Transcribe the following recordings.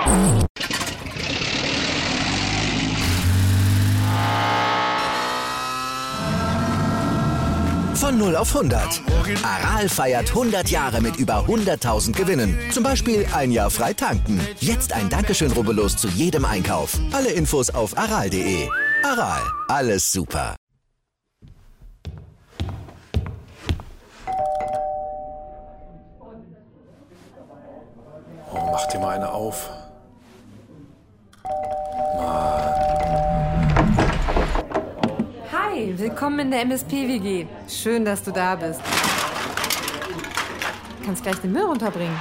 Von 0 auf 100. Aral feiert 100 Jahre mit über 100.000 Gewinnen. Zum Beispiel ein Jahr frei tanken. Jetzt ein Dankeschön, rubbellos zu jedem Einkauf. Alle Infos auf aral.de. Aral, alles super. Oh, mach dir mal eine auf. Hi, willkommen in der MSP-WG. Schön, dass du da bist. Du kannst gleich den Müll runterbringen.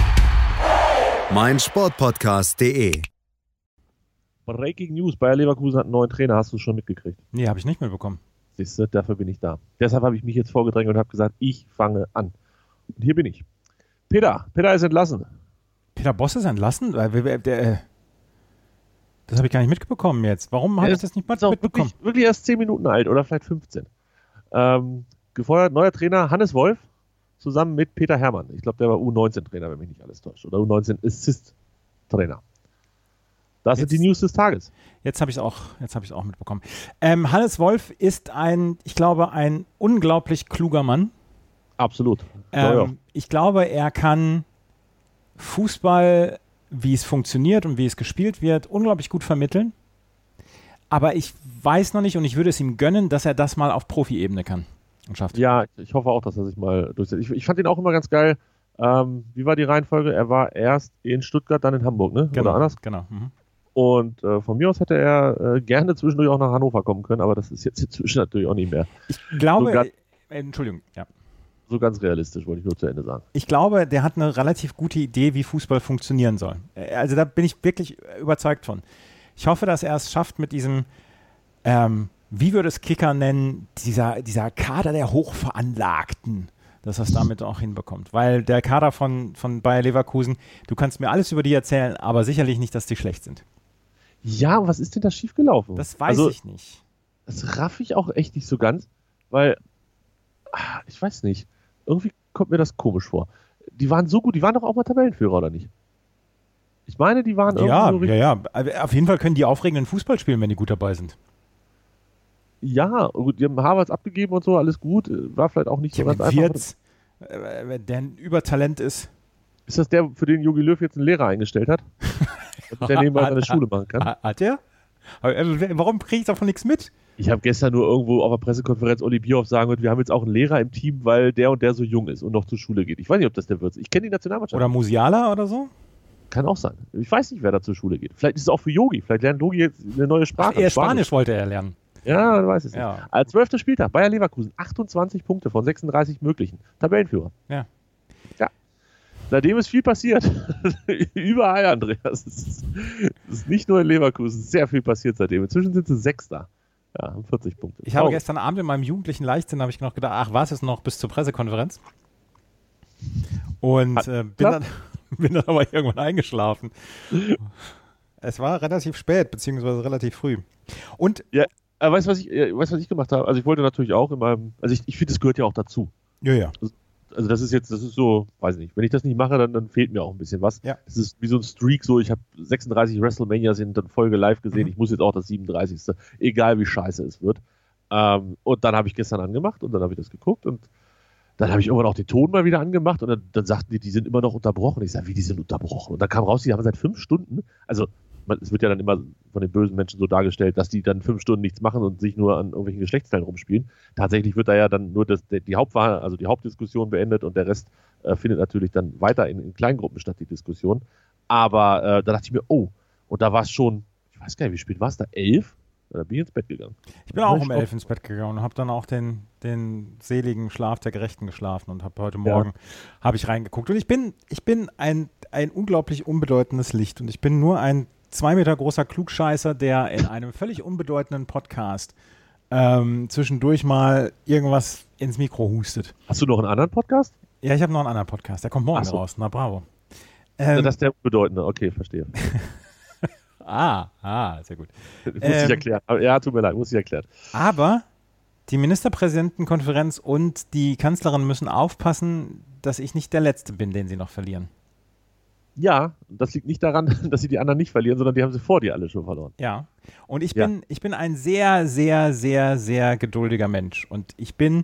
meinsportpodcast.de. Breaking News, Bayer Leverkusen hat einen neuen Trainer, hast du schon mitgekriegt? Nee, habe ich nicht mitbekommen. Siehst du, dafür bin ich da. Deshalb habe ich mich jetzt vorgedrängt und habe gesagt, ich fange an. Und hier bin ich. Peter ist entlassen. Peter Bosz ist entlassen? Das habe ich gar nicht mitbekommen jetzt. Warum habe ich das nicht mitbekommen? Wirklich erst 10 Minuten alt oder vielleicht 15. Gefeuert, neuer Trainer Hannes Wolf zusammen mit Peter Hermann. Ich glaube, der war U19-Trainer, wenn mich nicht alles täuscht. Oder U19-Assist-Trainer. Das sind die News des Tages. Jetzt habe ich es auch mitbekommen. Hannes Wolf ist ein unglaublich kluger Mann. Absolut. Ich glaube, er kann Fußball, wie es funktioniert und wie es gespielt wird, unglaublich gut vermitteln. Aber ich weiß noch nicht und ich würde es ihm gönnen, dass er das mal auf Profi-Ebene kann und schafft. Ja, ich hoffe auch, dass er sich mal durchsetzt. Ich fand ihn auch immer ganz geil. Wie war die Reihenfolge? Er war erst in Stuttgart, dann in Hamburg, ne? Genau, oder anders? Genau. Mhm. Und von mir aus hätte er gerne zwischendurch auch nach Hannover kommen können, aber das ist jetzt inzwischen natürlich auch nicht mehr. Ich glaube, Entschuldigung, ja. So ganz realistisch, wollte ich nur zu Ende sagen. Ich glaube, der hat eine relativ gute Idee, wie Fußball funktionieren soll. Also da bin ich wirklich überzeugt von. Ich hoffe, dass er es schafft mit diesem, wie würde es Kicker nennen, dieser Kader der Hochveranlagten, dass er es damit auch hinbekommt. Weil der Kader von Bayer Leverkusen, du kannst mir alles über die erzählen, aber sicherlich nicht, dass die schlecht sind. Ja, was ist denn da schiefgelaufen? Das weiß ich nicht. Das raff ich auch echt nicht so ganz, weil, ich weiß nicht, irgendwie kommt mir das komisch vor. Die waren so gut, die waren doch auch mal Tabellenführer, oder nicht? Ich meine, die waren irgendwie Ja. Auf jeden Fall können die aufregenden Fußball spielen, wenn die gut dabei sind. Ja, gut, die haben Harvards abgegeben und so, alles gut. War vielleicht auch nicht so ganz einfach. Wirtz, der ein Übertalent ist. Ist das der, für den Jogi Löw jetzt einen Lehrer eingestellt hat? Der nebenbei seine Schule machen kann? Hat der? Warum kriege ich davon nichts mit? Ich habe gestern nur irgendwo auf der Pressekonferenz Oli Bierhoff sagen gehört, wir haben jetzt auch einen Lehrer im Team, weil der und der so jung ist und noch zur Schule geht. Ich weiß nicht, ob das der Wirtz ist. Ich kenne die Nationalmannschaft. Oder Musiala oder so? Kann auch sein. Ich weiß nicht, wer da zur Schule geht. Vielleicht ist es auch für Yogi. Vielleicht lernt Yogi jetzt eine neue Sprache. Spanisch wollte er lernen. Ja, du weißt es nicht. Ja. Als 12. Spieltag, Bayer Leverkusen, 28 Punkte von 36 möglichen. Tabellenführer. Ja. Seitdem ist viel passiert. Überall, Andreas. Es ist nicht nur in Leverkusen, sehr viel passiert seitdem. Inzwischen sind sie Sechster. Ja, haben 40 Punkte. Ich habe gestern Abend in meinem jugendlichen Leichtsinn noch gedacht, ach, war es jetzt noch bis zur Pressekonferenz? Und bin dann aber irgendwann eingeschlafen. Es war relativ spät, beziehungsweise relativ früh. Und ja, weißt du, was ich gemacht habe? Also ich wollte natürlich auch ich finde, das gehört ja auch dazu. Ja. Also das ist so, weiß ich nicht, wenn ich das nicht mache, dann fehlt mir auch ein bisschen was. Ja. Das ist wie so ein Streak, so ich habe 36 WrestleManias in Folge live gesehen, ich muss jetzt auch das 37. Egal wie scheiße es wird. Und dann habe ich gestern angemacht und dann habe ich das geguckt und dann habe ich irgendwann auch den Ton mal wieder angemacht und dann sagten die sind immer noch unterbrochen. Ich sage, wie, die sind unterbrochen? Und dann kam raus, die haben seit 5 Stunden, also es wird ja dann immer von den bösen Menschen so dargestellt, dass die dann 5 Stunden nichts machen und sich nur an irgendwelchen Geschlechtsteilen rumspielen. Tatsächlich wird da ja dann nur die Hauptdiskussion beendet und der Rest findet natürlich dann weiter in Kleingruppen statt, die Diskussion. Aber da dachte ich mir, oh, und da war es schon, ich weiß gar nicht, wie spät war es da? 11? Da bin ich ins Bett gegangen. Ich bin auch um 11 ins Bett gegangen und habe dann auch den seligen Schlaf der Gerechten geschlafen und habe heute Morgen ich reingeguckt. Und ich bin ein unglaublich unbedeutendes Licht und ich bin nur ein 2 Meter großer Klugscheißer, der in einem völlig unbedeutenden Podcast zwischendurch mal irgendwas ins Mikro hustet. Hast du noch einen anderen Podcast? Ja, ich habe noch einen anderen Podcast. Der kommt morgen raus. Na, bravo. Das ist der unbedeutende. Okay, verstehe. Sehr gut. Muss ich erklären. Ja, tut mir leid, muss ich erklären. Aber die Ministerpräsidentenkonferenz und die Kanzlerin müssen aufpassen, dass ich nicht der Letzte bin, den sie noch verlieren. Ja, das liegt nicht daran, dass sie die anderen nicht verlieren, sondern die haben sie vor dir alle schon verloren. Ja, und ich bin ein sehr, sehr, sehr, sehr geduldiger Mensch. Und ich kann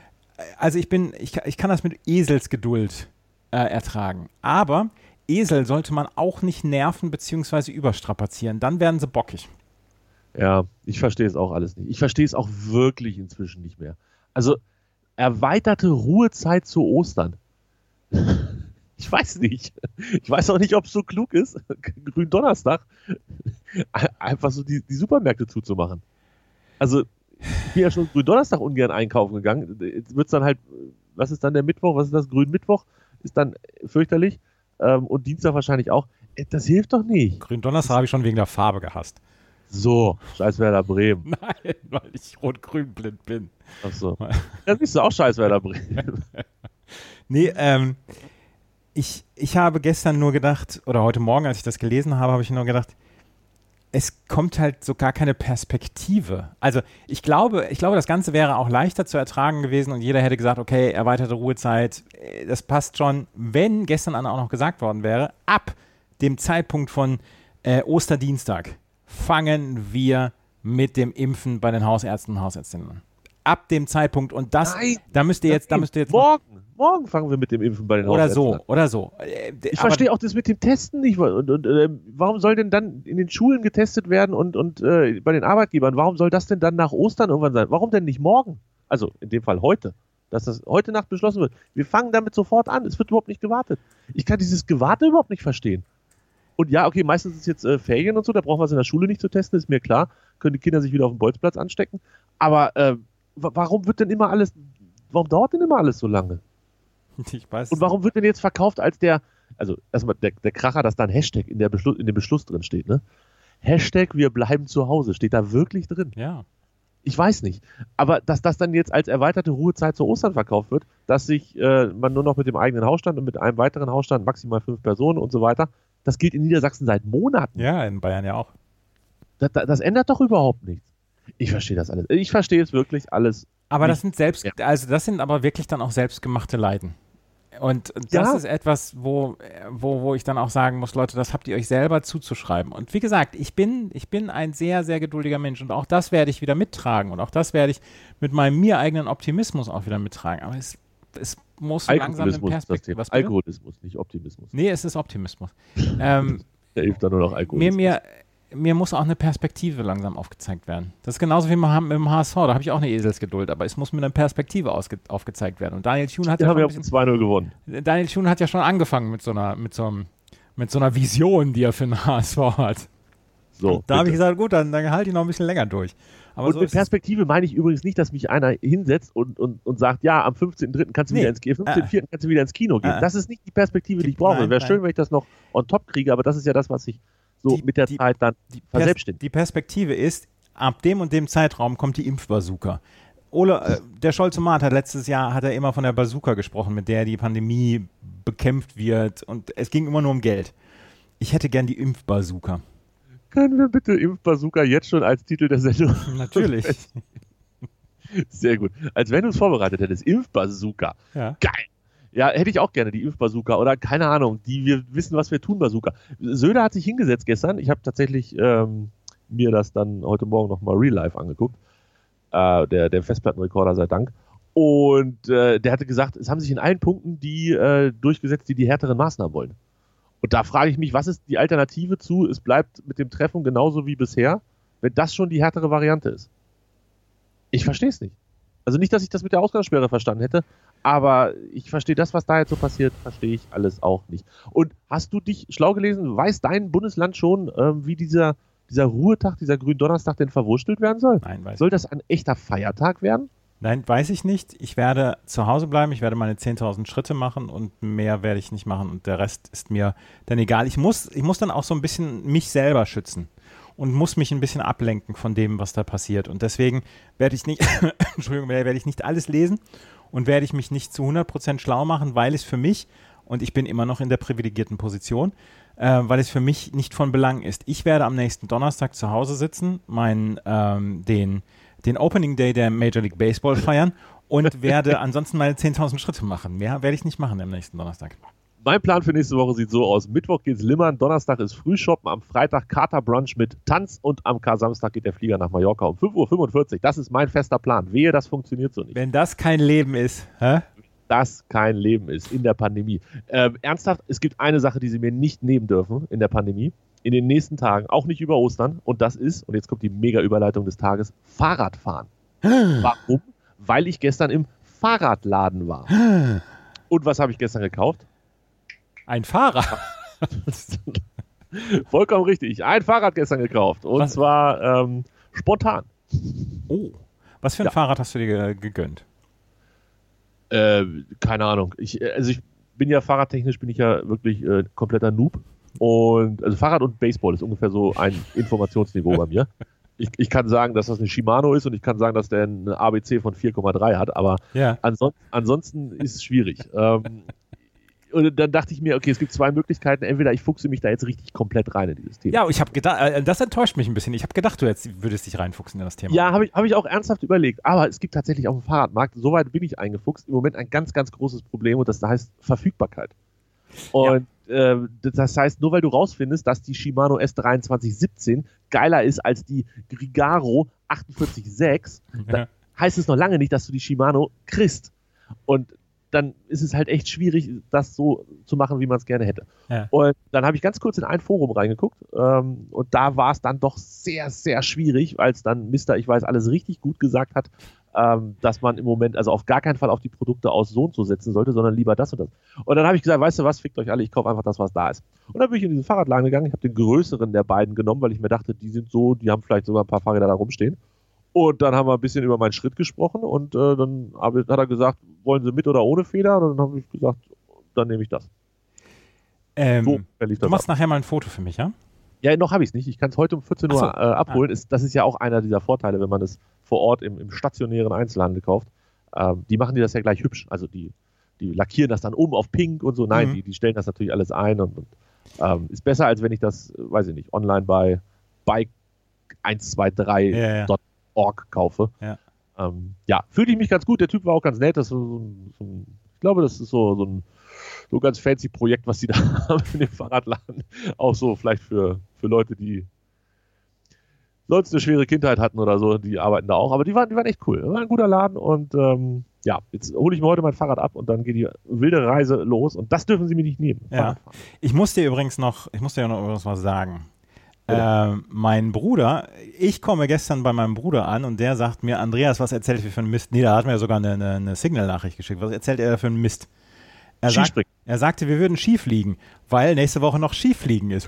das mit Eselsgeduld ertragen. Aber Esel sollte man auch nicht nerven bzw. überstrapazieren. Dann werden sie bockig. Ja, ich verstehe es auch alles nicht. Ich verstehe es auch wirklich inzwischen nicht mehr. Also, erweiterte Ruhezeit zu Ostern. Ich weiß nicht. Ich weiß auch nicht, ob es so klug ist, Gründonnerstag einfach so die Supermärkte zuzumachen. Also, ich bin ja schon Gründonnerstag ungern einkaufen gegangen. Jetzt wird es dann halt, was ist dann der Mittwoch? Was ist das? Grünmittwoch ist dann fürchterlich. Und Dienstag wahrscheinlich auch. Das hilft doch nicht. Gründonnerstag habe ich schon wegen der Farbe gehasst. So, scheiß Werder Bremen. Nein, weil ich rot-grün blind bin. Ach so. Dann bist du auch scheiß Werder Bremen. Nee, ich habe gestern nur gedacht, oder heute Morgen, als ich das gelesen habe, habe ich nur gedacht, es kommt halt so gar keine Perspektive. Also ich glaube, das Ganze wäre auch leichter zu ertragen gewesen und jeder hätte gesagt, okay, erweiterte Ruhezeit, das passt schon, wenn gestern auch noch gesagt worden wäre, ab dem Zeitpunkt von Osterdienstag fangen wir mit dem Impfen bei den Hausärzten und Hausärztinnen an. Ab dem Zeitpunkt und das, Nein, da müsst ihr jetzt Morgen fangen wir mit dem Impfen bei den oder Hausärzten an. Oder so. Ich verstehe auch das mit dem Testen nicht. Und warum soll denn dann in den Schulen getestet werden und bei den Arbeitgebern? Warum soll das denn dann nach Ostern irgendwann sein? Warum denn nicht morgen? Also in dem Fall heute. Dass das heute Nacht beschlossen wird. Wir fangen damit sofort an. Es wird überhaupt nicht gewartet. Ich kann dieses Gewarte überhaupt nicht verstehen. Und ja, okay, meistens ist jetzt Ferien und so, da brauchen wir es in der Schule nicht zu testen, ist mir klar. Können die Kinder sich wieder auf dem Bolzplatz anstecken. Aber warum dauert denn immer alles so lange? Ich weiß. Und warum wird denn jetzt verkauft als also erstmal der Kracher, dass da ein Hashtag in dem Beschluss drin steht, ne? Hashtag wir bleiben zu Hause, steht da wirklich drin? Ja. Ich weiß nicht. Aber dass das dann jetzt als erweiterte Ruhezeit zu Ostern verkauft wird, dass sich man nur noch mit dem eigenen Hausstand und mit einem weiteren Hausstand, maximal 5 Personen und so weiter, das gilt in Niedersachsen seit Monaten. Ja, in Bayern ja auch. Das ändert doch überhaupt nichts. Ich verstehe das alles. Ich verstehe es wirklich alles. Aber das sind aber wirklich dann auch selbstgemachte Leiden. Und das ist etwas, wo ich dann auch sagen muss, Leute, das habt ihr euch selber zuzuschreiben. Und wie gesagt, ich bin ein sehr, sehr geduldiger Mensch und auch das werde ich wieder mittragen und auch das werde ich mit meinem mir eigenen Optimismus auch wieder mittragen. Aber es muss langsam eine Perspektive. Was Alkoholismus, nicht Optimismus. Nee, es ist Optimismus. Der hilft dann nur noch Alkoholismus. Mir muss auch eine Perspektive langsam aufgezeigt werden. Das ist genauso wie mit dem HSV, da habe ich auch eine Eselsgeduld, aber es muss mit einer Perspektive aufgezeigt werden. Und Daniel Thune hat ja schon 2-0 gewonnen. Daniel Thune hat ja schon angefangen mit so einer Vision, die er für den HSV hat. So, da habe ich gesagt, gut, dann halte ich noch ein bisschen länger durch. Aber und so mit Perspektive meine ich übrigens nicht, dass mich einer hinsetzt und sagt, ja, am 15.3. kannst du wieder ins Kino, 15.4. kannst du wieder ins Kino gehen. Das ist nicht die Perspektive, die ich brauche. Wäre schön, wenn ich das noch on top kriege, aber das ist ja das, was ich so mit der Zeit dann verselbstständigt. Die Perspektive ist, ab dem und dem Zeitraum kommt die Impfbazooka. Der Scholz-Omat hat letztes Jahr immer von der Bazooka gesprochen, mit der die Pandemie bekämpft wird und es ging immer nur um Geld. Ich hätte gern die Impfbazooka. Können wir bitte Impfbazooka jetzt schon als Titel der Sendung? Natürlich. Sehr gut. Als wenn du es vorbereitet hättest. Impfbazooka. Ja. Geil. Ja, hätte ich auch gerne, die Impfbazooka oder keine Ahnung, die wir wissen, was wir tun, Bazooka. Söder hat sich hingesetzt gestern. Ich habe tatsächlich mir das dann heute Morgen nochmal real life angeguckt. Der Festplattenrekorder sei Dank. Und der hatte gesagt, es haben sich in allen Punkten die durchgesetzt, die härteren Maßnahmen wollen. Und da frage ich mich, was ist die Alternative zu, es bleibt mit dem Treffen genauso wie bisher, wenn das schon die härtere Variante ist? Ich verstehe es nicht. Also nicht, dass ich das mit der Ausgangssperre verstanden hätte, aber ich verstehe das, was da jetzt so passiert, verstehe ich alles auch nicht. Und hast du dich schlau gelesen, weiß dein Bundesland schon, wie dieser Ruhetag, dieser Gründonnerstag denn verwurstelt werden soll? Nein, weiß ich. Soll das ein echter Feiertag werden? Nein, weiß ich nicht. Ich werde zu Hause bleiben, ich werde meine 10.000 Schritte machen und mehr werde ich nicht machen und der Rest ist mir dann egal. Ich muss dann auch so ein bisschen mich selber schützen und muss mich ein bisschen ablenken von dem, was da passiert. Und deswegen werde ich nicht, werde ich nicht alles lesen und werde ich mich nicht zu 100% schlau machen, weil es für mich, und ich bin immer noch in der privilegierten Position, weil es für mich nicht von Belang ist. Ich werde am nächsten Donnerstag zu Hause sitzen, den Opening Day der Major League Baseball feiern und werde ansonsten meine 10.000 Schritte machen. Mehr werde ich nicht machen am nächsten Donnerstag. Mein Plan für nächste Woche sieht so aus. Mittwoch geht's Limmern, Donnerstag ist Frühshoppen, am Freitag Katerbrunch mit Tanz und am Samstag geht der Flieger nach Mallorca um 5:45 Uhr. Das ist mein fester Plan. Wehe, das funktioniert so nicht. Wenn das kein Leben ist, hä? Das kein Leben ist in der Pandemie. Ernsthaft, es gibt eine Sache, die Sie mir nicht nehmen dürfen in der Pandemie, in den nächsten Tagen, auch nicht über Ostern, und das ist, und jetzt kommt die Mega-Überleitung des Tages, Fahrradfahren. Warum? Weil ich gestern im Fahrradladen war. Und was habe ich gestern gekauft? Ein Fahrrad. Vollkommen richtig. Ein Fahrrad gestern gekauft. Und zwar spontan. Oh. Was für ein Fahrrad hast du dir gegönnt? Keine Ahnung. Ich bin ja fahrradtechnisch wirklich kompletter Noob. Und also Fahrrad und Baseball ist ungefähr so ein Informationsniveau bei mir. Ich kann sagen, dass das eine Shimano ist, und ich kann sagen, dass der eine ABC von 4,3 hat, aber ansonsten ist es schwierig. Und dann dachte ich mir, okay, es gibt zwei Möglichkeiten. Entweder ich fuchse mich da jetzt richtig komplett rein in dieses Thema. Ja, ich habe gedacht, das enttäuscht mich ein bisschen. Ich habe gedacht, du würdest dich reinfuchsen in das Thema. Ja, habe ich auch ernsthaft überlegt. Aber es gibt tatsächlich auf dem Fahrradmarkt, soweit bin ich eingefuchst, im Moment ein ganz, ganz großes Problem, und das heißt Verfügbarkeit. Und das heißt, nur weil du rausfindest, dass die Shimano S2317 geiler ist als die Grigaro 48.6, heißt es noch lange nicht, dass du die Shimano kriegst. Und dann ist es halt echt schwierig, das so zu machen, wie man es gerne hätte. Ja. Und dann habe ich ganz kurz in ein Forum reingeguckt, und da war es dann doch sehr, sehr schwierig, als dann Mr. Ich weiß alles richtig gut gesagt hat, dass man im Moment also auf gar keinen Fall auf die Produkte aus so und so setzen sollte, sondern lieber das und das. Und dann habe ich gesagt, weißt du was, fickt euch alle, ich kaufe einfach das, was da ist. Und dann bin ich in diesen Fahrradladen gegangen, ich habe den größeren der beiden genommen, weil ich mir dachte, die haben vielleicht sogar ein paar Fahrräder da rumstehen. Und dann haben wir ein bisschen über meinen Schritt gesprochen, und dann hat er gesagt, wollen Sie mit oder ohne Feder? Und dann habe ich gesagt, dann nehme ich das. Du machst nachher mal ein Foto für mich, ja? Ja, noch habe ich es nicht. Ich kann es heute um 14 Uhr abholen. Das ist ja auch einer dieser Vorteile, wenn man es vor Ort im stationären Einzelhandel kauft. Die machen dir das ja gleich hübsch. Also die lackieren das dann um auf pink und so. Nein, die stellen das natürlich alles ein. Und ist besser, als wenn ich das, weiß ich nicht, online bei bike123.org kaufe. Ja. Fühlte ich mich ganz gut. Der Typ war auch ganz nett. Das ist ich glaube, das ist so ein ganz fancy Projekt, was sie da haben in dem Fahrradladen. Auch so vielleicht für Leute, die sonst eine schwere Kindheit hatten oder so, die arbeiten da auch. Aber die waren echt cool. Das war ein guter Laden, und jetzt hole ich mir heute mein Fahrrad ab, und dann geht die wilde Reise los, und das dürfen sie mir nicht nehmen. Ja. Ich muss dir übrigens noch was sagen. Mein Bruder, ich komme gestern bei meinem Bruder an, und der sagt mir, Andreas, was erzählt er für einen Mist? Nee, da hat mir sogar eine Signal-Nachricht geschickt. Was erzählt er für einen Mist? Er sagte, wir würden Skifliegen, weil nächste Woche noch Skifliegen ist.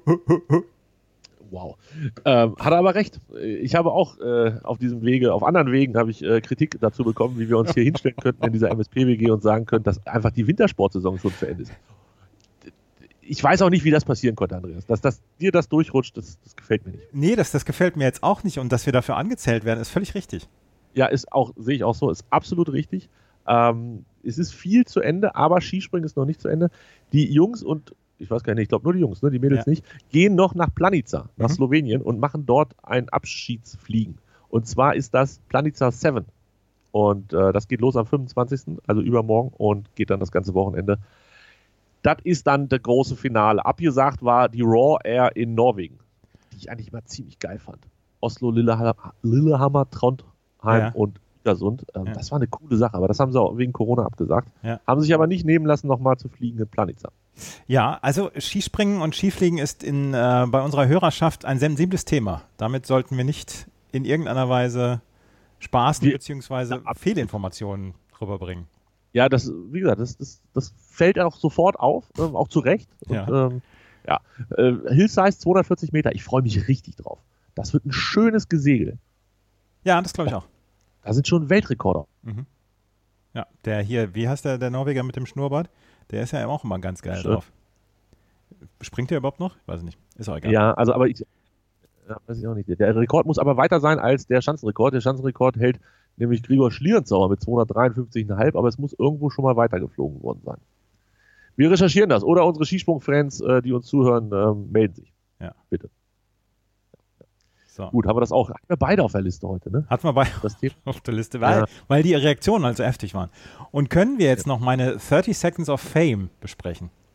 Wow. Hat er aber recht. Ich habe auch auf anderen Wegen habe ich Kritik dazu bekommen, wie wir uns hier hinstellen könnten in dieser MSP-WG und sagen können, dass einfach die Wintersportsaison schon zu Ende ist. Ich weiß auch nicht, wie das passieren konnte, Andreas. Dass dir das durchrutscht, das gefällt mir nicht. Nee, das gefällt mir jetzt auch nicht, und dass wir dafür angezählt werden, ist völlig richtig. Ja, sehe ich auch so, ist absolut richtig. Es ist viel zu Ende, aber Skispringen ist noch nicht zu Ende. Die Jungs und, ich weiß gar nicht, ich glaube nur die Jungs, ne, die Mädels nicht, gehen noch nach Planica, nach Slowenien, und machen dort ein Abschiedsfliegen. Und zwar ist das Planica 7. Und das geht los am 25., also übermorgen, und geht dann das ganze Wochenende. Das ist dann das große Finale. Abgesagt war die Raw Air in Norwegen, die ich eigentlich immer ziemlich geil fand. Oslo, Lillehammer, Trondheim und Östersund. Das war eine coole Sache, aber das haben sie auch wegen Corona abgesagt. Ja. Haben sich aber nicht nehmen lassen, nochmal zu fliegen in Planica. Ja, also Skispringen und Skifliegen ist bei unserer Hörerschaft ein sensibles Thema. Damit sollten wir nicht in irgendeiner Weise spaßen bzw. Fehlinformationen rüberbringen. Ja, wie gesagt, das fällt auch sofort auf, auch zu Recht. Und, Hillsize 240 Meter, ich freue mich richtig drauf. Das wird ein schönes Gesegel. Ja, das glaube ich auch. Da sind schon Weltrekorder. Mhm. Ja, der hier, wie heißt der Norweger mit dem Schnurrbart? Der ist ja auch immer ganz geil drauf. Springt der überhaupt noch? Weiß ich nicht. Ist auch egal. Ja, also weiß ich auch nicht. Der Rekord muss aber weiter sein als der Schanzenrekord. Der Schanzenrekord hält nämlich Gregor Schlierenzauer mit 253,5, aber es muss irgendwo schon mal weitergeflogen worden sein. Wir recherchieren das. Oder unsere Skisprung-Fans, die uns zuhören, melden sich. Ja. Bitte. So. Gut, haben wir das auch. Hatten wir beide auf der Liste heute, ne? Hatten wir beide auf der Liste, weil die Reaktionen halt so heftig waren. Und können wir jetzt noch meine 30 Seconds of Fame besprechen?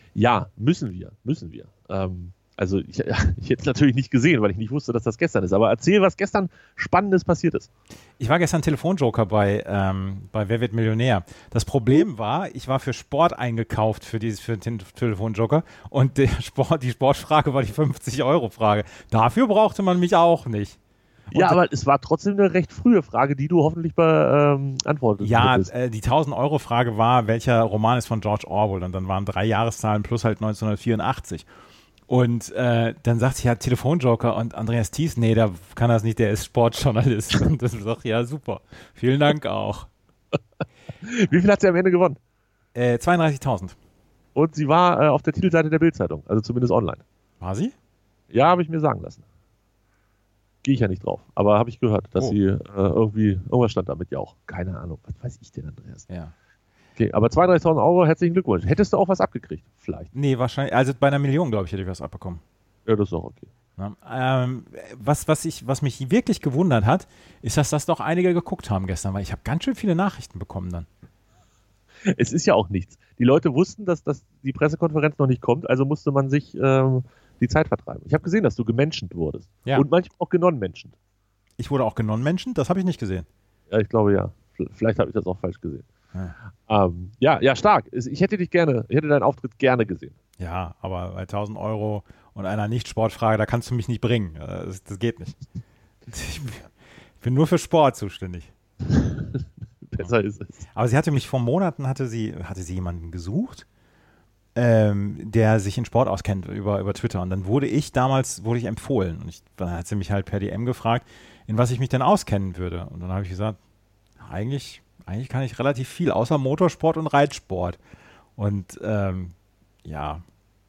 Ja, müssen wir. Also ich hätte es natürlich nicht gesehen, weil ich nicht wusste, dass das gestern ist. Aber erzähl, was gestern Spannendes passiert ist. Ich war gestern Telefonjoker bei Wer wird Millionär. Das Problem war, ich war für Sport eingekauft für den Telefonjoker und die Sportfrage war die 50-Euro-Frage. Dafür brauchte man mich auch nicht. Und aber es war trotzdem eine recht frühe Frage, die du hoffentlich beantwortet hättest. Ja, die 1000-Euro-Frage war, welcher Roman ist von George Orwell? Und dann waren 3 Jahreszahlen plus halt 1984. Und dann sagt sie ja Telefonjoker und Andreas Thies, nee, der kann das nicht, der ist Sportjournalist. Und das sagt, ja, super. Vielen Dank auch. Wie viel hat sie am Ende gewonnen? 32.000. Und sie war auf der Titelseite der Bild-Zeitung, also zumindest online. War sie? Ja, habe ich mir sagen lassen. Gehe ich ja nicht drauf, aber habe ich gehört, dass sie irgendwas stand damit ja auch. Keine Ahnung, was weiß ich denn, Andreas? Ja. Okay, aber 32.000 Euro, herzlichen Glückwunsch. Hättest du auch was abgekriegt? Vielleicht. Nee, wahrscheinlich, also bei 1 Million, glaube ich, hätte ich was abbekommen. Ja, das ist auch okay. Ja, was mich wirklich gewundert hat, ist, dass das doch einige geguckt haben gestern, weil ich habe ganz schön viele Nachrichten bekommen dann. Es ist ja auch nichts. Die Leute wussten, dass die Pressekonferenz noch nicht kommt, also musste man sich die Zeit vertreiben. Ich habe gesehen, dass du gemenschent wurdest. Ja. Und manchmal auch genon-menschent. Ich wurde auch genon-menschent? Das habe ich nicht gesehen. Ja, ich glaube ja. Vielleicht habe ich das auch falsch gesehen. Ja. Ja, stark. Ich hätte deinen Auftritt gerne gesehen. Ja, aber bei 1.000 Euro und einer Nicht-Sportfrage, da kannst du mich nicht bringen. Das geht nicht. Ich bin nur für Sport zuständig. Besser ist es. Aber sie hatte mich vor Monaten, hatte sie jemanden gesucht, der sich in Sport auskennt über Twitter. Und dann wurde ich empfohlen. Und dann hat sie mich halt per DM gefragt, in was ich mich denn auskennen würde. Und dann habe ich gesagt, eigentlich kann ich relativ viel, außer Motorsport und Reitsport. Und ja.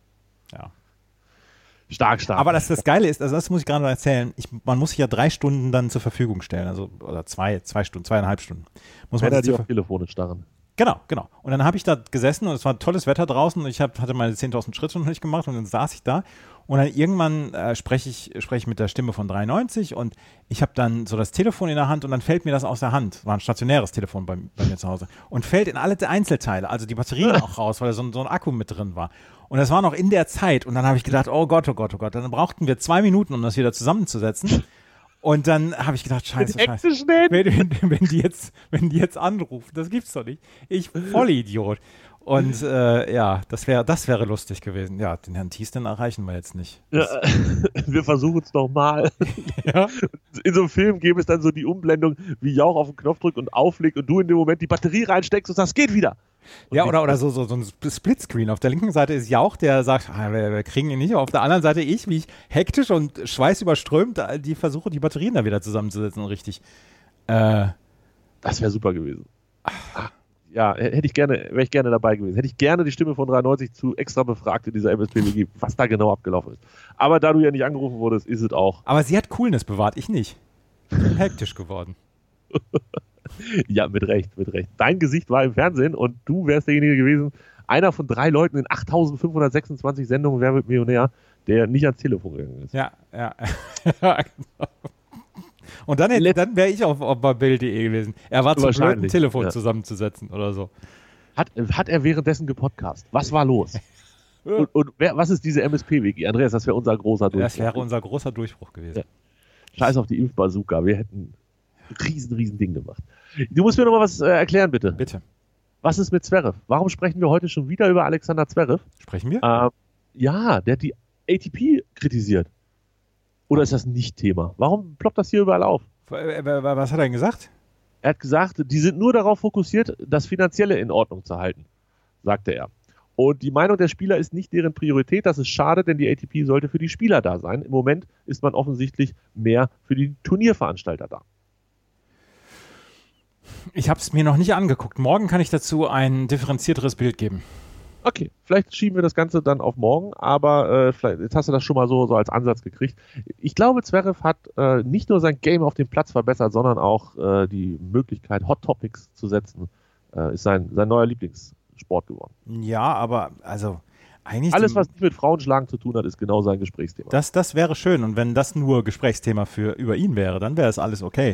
Stark. Aber das Geile ist, also das muss ich gerade noch erzählen, man muss sich ja 3 Stunden dann zur Verfügung stellen, also oder 2 Stunden, 2,5 Stunden. Muss man die auf Telefone starren. Genau. Und dann habe ich da gesessen und es war tolles Wetter draußen und ich hatte meine 10.000 Schritte noch nicht gemacht und dann saß ich da und dann irgendwann spreche ich mit der Stimme von 93 und ich habe dann so das Telefon in der Hand und dann fällt mir das aus der Hand. War ein stationäres Telefon bei mir zu Hause und fällt in alle Einzelteile, also die Batterien auch raus, weil da so ein Akku mit drin war. Und das war noch in der Zeit und dann habe ich gedacht, oh Gott, dann brauchten wir 2 Minuten, um das wieder zusammenzusetzen. Und dann habe ich gedacht, scheiße. Wenn die jetzt anrufen, das gibt's doch nicht. Ich Vollidiot. Und das wäre lustig gewesen. Ja, den Herrn Thies, den erreichen wir jetzt nicht. Ja, wir versuchen es nochmal. Ja. In so einem Film gäbe es dann so die Umblendung, wie Jauch auf den Knopf drückt und auflegt und du in dem Moment die Batterie reinsteckst und sagst, geht wieder. Und ja, oder so ein Splitscreen. Auf der linken Seite ist Jauch, der sagt, wir kriegen ihn nicht. Auf der anderen Seite wie ich hektisch und schweißüberströmt versuche, die Batterien da wieder zusammenzusetzen. Richtig. Das wäre super gewesen. Ja, wäre ich gerne dabei gewesen. Hätte ich gerne die Stimme von 93 zu extra befragt in dieser MSPWG, was da genau abgelaufen ist. Aber da du ja nicht angerufen wurdest, ist es auch. Aber sie hat Coolness bewahrt, ich nicht. Ich bin hektisch geworden. Ja, mit Recht. Dein Gesicht war im Fernsehen und du wärst derjenige gewesen, einer von 3 Leuten in 8.526 Sendungen Wer wird Millionär, der nicht ans Telefon gegangen ist. Ja. Genau. Und dann wäre ich auf Bild.de gewesen. Er war zu blöd, ein Telefon zusammenzusetzen oder so. Hat er währenddessen gepodcast? Was war los? und was ist diese MSP-WG? Andreas, das wäre unser großer Durchbruch. Das wäre unser großer Durchbruch gewesen. Ja. Scheiß auf die Impfbazooka. Wir hätten riesen Ding gemacht. Du musst mir noch mal was erklären, bitte. Bitte. Was ist mit Zverev? Warum sprechen wir heute schon wieder über Alexander Zverev? Sprechen wir? Ja, der hat die ATP kritisiert. Oder ist das nicht Thema? Warum ploppt das hier überall auf? Was hat er denn gesagt? Er hat gesagt, die sind nur darauf fokussiert, das Finanzielle in Ordnung zu halten, sagte er. Und die Meinung der Spieler ist nicht deren Priorität. Das ist schade, denn die ATP sollte für die Spieler da sein. Im Moment ist man offensichtlich mehr für die Turnierveranstalter da. Ich habe es mir noch nicht angeguckt. Morgen kann ich dazu ein differenzierteres Bild geben. Okay, vielleicht schieben wir das Ganze dann auf morgen, aber jetzt hast du das schon mal so als Ansatz gekriegt. Ich glaube, Zverev hat nicht nur sein Game auf dem Platz verbessert, sondern auch die Möglichkeit, Hot Topics zu setzen, ist sein neuer Lieblingssport geworden. Ja, aber also eigentlich... Alles, was nicht mit Frauenschlagen zu tun hat, ist genau sein Gesprächsthema. Das wäre schön und wenn das nur Gesprächsthema über ihn wäre, dann wäre es alles okay.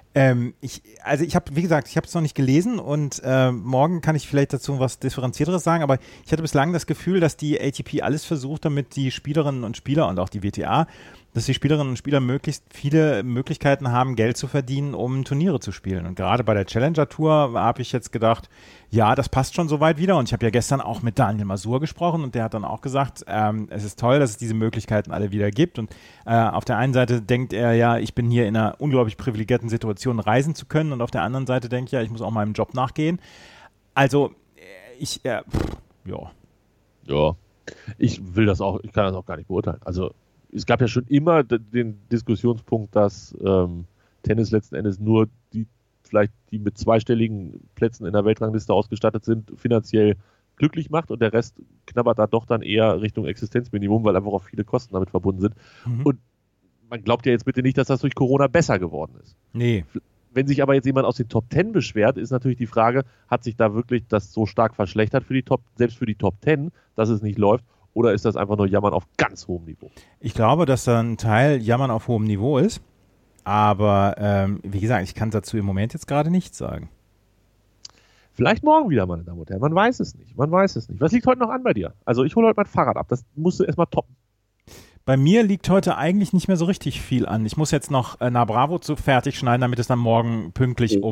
Ich habe, wie gesagt, ich habe es noch nicht gelesen und morgen kann ich vielleicht dazu was Differenzierteres sagen, aber ich hatte bislang das Gefühl, dass die ATP alles versucht, damit die Spielerinnen und Spieler und auch die WTA, dass die Spielerinnen und Spieler möglichst viele Möglichkeiten haben, Geld zu verdienen, um Turniere zu spielen. Und gerade bei der Challenger Tour habe ich jetzt gedacht, ja, das passt schon soweit wieder. Und ich habe ja gestern auch mit Daniel Masur gesprochen und der hat dann auch gesagt, es ist toll, dass es diese Möglichkeiten alle wieder gibt. Und auf der einen Seite denkt er, ja, ich bin hier in einer unglaublich privilegierten Situation, reisen zu können. Und auf der anderen Seite denkt er, ja, ich muss auch meinem Job nachgehen. Also, ja. Ja, ich kann das auch gar nicht beurteilen. Also, es gab ja schon immer den Diskussionspunkt, dass Tennis letzten Endes nur die mit zweistelligen Plätzen in der Weltrangliste ausgestattet sind, finanziell glücklich macht und der Rest knabbert da doch dann eher Richtung Existenzminimum, weil einfach auch viele Kosten damit verbunden sind. Und man glaubt ja jetzt bitte nicht, dass das durch Corona besser geworden ist. Nee. Wenn sich aber jetzt jemand aus den Top 10 beschwert, ist natürlich die Frage, hat sich da wirklich das so stark verschlechtert selbst für die Top 10, dass es nicht läuft? Oder ist das einfach nur Jammern auf ganz hohem Niveau? Ich glaube, dass da ein Teil Jammern auf hohem Niveau ist. Aber wie gesagt, ich kann dazu im Moment jetzt gerade nichts sagen. Vielleicht morgen wieder, meine Damen und Herren. Man weiß es nicht. Was liegt heute noch an bei dir? Also ich hole heute mein Fahrrad ab. Das musst du erstmal toppen. Bei mir liegt heute eigentlich nicht mehr so richtig viel an. Ich muss jetzt noch Na Bravo fertig schneiden, damit es dann morgen pünktlich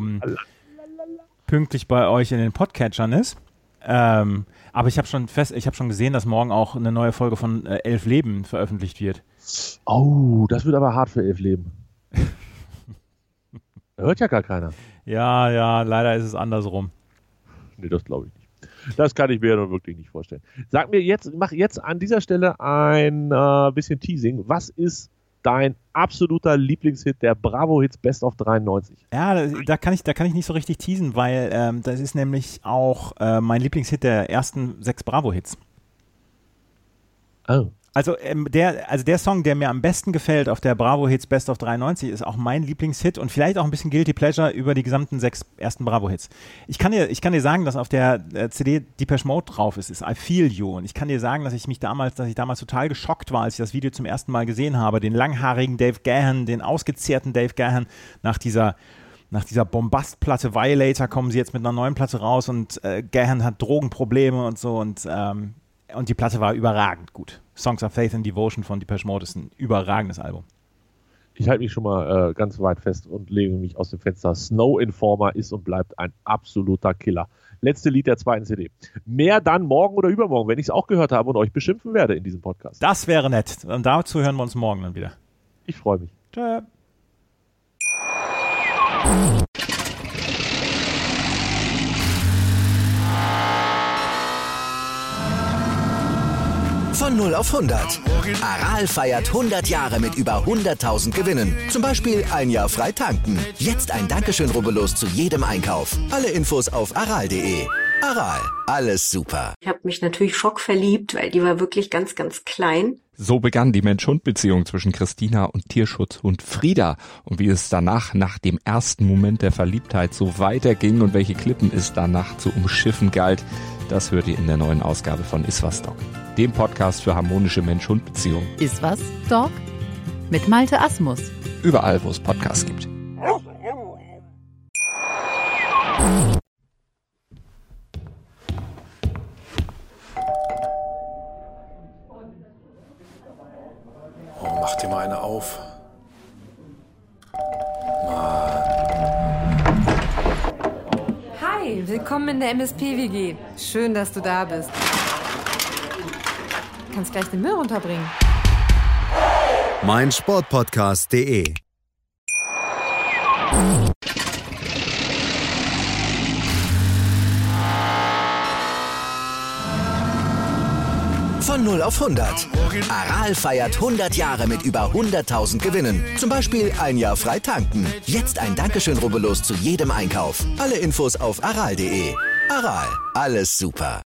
bei euch in den Podcatchern ist. Aber ich habe schon gesehen, dass morgen auch eine neue Folge von 11 Leben veröffentlicht wird. Oh, das wird aber hart für 11 Leben. Hört ja gar keiner. Ja, leider ist es andersrum. Nee, das glaube ich nicht. Das kann ich mir ja nun wirklich nicht vorstellen. Mach jetzt an dieser Stelle ein bisschen Teasing. Was ist dein absoluter Lieblingshit der Bravo Hits Best of 93? Ja, da kann ich nicht so richtig teasen, weil das ist nämlich auch mein Lieblingshit der ersten 6 Bravo Hits. Oh. Also der Song, der mir am besten gefällt auf der Bravo Hits Best of 93, ist auch mein Lieblingshit und vielleicht auch ein bisschen Guilty Pleasure über die gesamten 6 ersten Bravo Hits. Ich kann dir sagen, dass auf der CD Depeche Mode drauf ist I Feel You, und ich kann dir sagen, dass ich damals total geschockt war, als ich das Video zum ersten Mal gesehen habe, den langhaarigen Dave Gahan, den ausgezehrten Dave Gahan nach dieser Bombastplatte Violator kommen sie jetzt mit einer neuen Platte raus und Gahan hat Drogenprobleme und so und die Platte war überragend gut. Songs of Faith and Devotion von Depeche Mode ist ein überragendes Album. Ich halte mich schon mal ganz weit fest und lege mich aus dem Fenster. Snow Informer ist und bleibt ein absoluter Killer. Letzte Lied der zweiten CD. Mehr dann morgen oder übermorgen, wenn ich es auch gehört habe und euch beschimpfen werde in diesem Podcast. Das wäre nett. Und dazu hören wir uns morgen dann wieder. Ich freue mich. Tschö. Von 0 auf 100. Aral feiert 100 Jahre mit über 100.000 Gewinnen. Zum Beispiel ein Jahr frei tanken. Jetzt ein Dankeschön, rubbellos zu jedem Einkauf. Alle Infos auf aral.de. Aral, alles super. Ich habe mich natürlich schockverliebt, weil die war wirklich ganz, ganz klein. So begann die Mensch-Hund-Beziehung zwischen Christina und Tierschutzhund Frieda. Und wie es danach, nach dem ersten Moment der Verliebtheit, so weiterging und welche Klippen es danach zu umschiffen galt, das hört ihr in der neuen Ausgabe von Iswas Dog, dem Podcast für harmonische Mensch-Hund-Beziehungen. Iswas Dog mit Malte Asmus. Überall, wo es Podcasts gibt. Oh, mach dir mal eine auf. Hi, willkommen in der MSP-WG. Schön, dass du da bist. Du kannst gleich den Müll runterbringen. meinsportpodcast.de. Von 0 auf 100. Aral feiert 100 Jahre mit über 100.000 Gewinnen. Zum Beispiel ein Jahr frei tanken. Jetzt ein Dankeschön, rubbellos zu jedem Einkauf. Alle Infos auf aral.de. Aral, alles super.